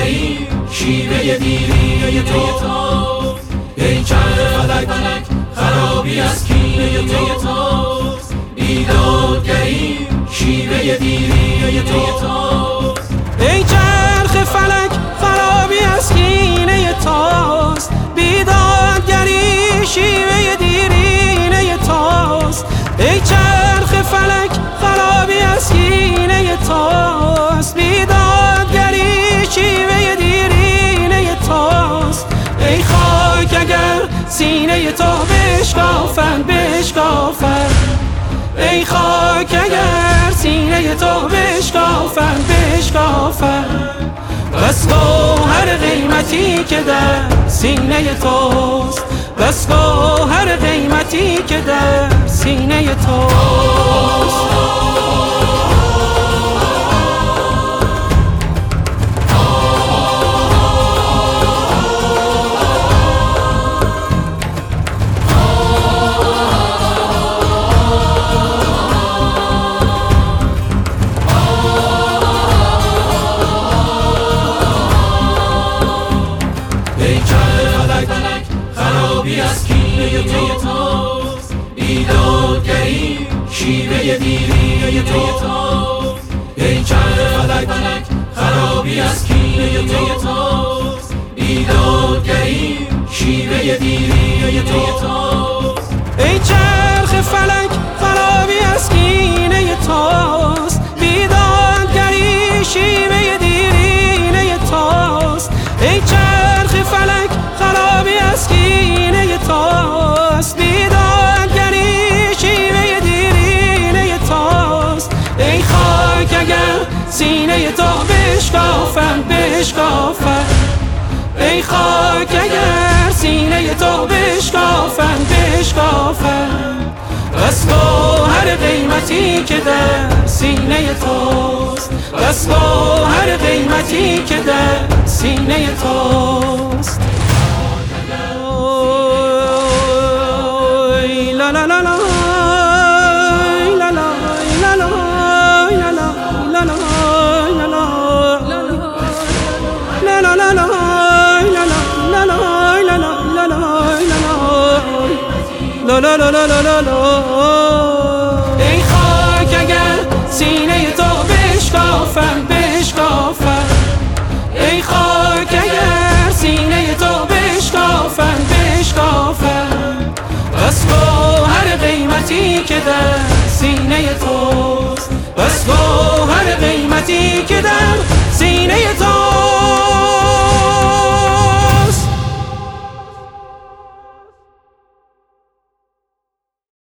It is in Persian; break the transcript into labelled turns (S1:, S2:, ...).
S1: بیدادگری شیوه دیرینه توست. ای چرخ فلک خرابی از کینه توست. بیدادگری شیوه دیرینه توست.
S2: ای چرخ فلک خرابی از کینه توست. بیدادگری شیوه دیرینه توست. ای چرخ فلک خرابی از کینه توست. بیدادگری شیوه دیرینه توست. ای خاک اگر سینه تو بشکافند بشکافند. ای خاک اگر سینه تو بشکافند بشکافند. بس گوهر قیمتی که در سینه توست. بس گوهر قیمتی که در سینه توست.
S1: خرابی از کینه توست. بیدادگری شیوه دیرینه توست. ای چرخ فلک خرابی از کینه توست. بیدادگری شیوه دیرینه توست.
S2: ای چرخ فلک خرابی از کینه توست. بیدادگری شیوه دیرینه توست. ای چرخ فلک خرابی از کینه توست. بیدادگری شیوه دیرینه توست. ای خاک اگر سینه تو بشکافند بشکافند. ای خاک اگر سینه تو بشکافند بشکافند. بس گوهر قیمتی که در سینه توست. بس گوهر قیمتی که در سینه توست. لا لا لا لا لا لا لا لا لا لا لا. ای خاک اگر سینه تو بشکافند بشکافند. ای خاک اگر سینه تو بشکافند بشکافند. بس گوهر قیمتی که در سینه توست. بس گوهر قیمتی که در سینه توست.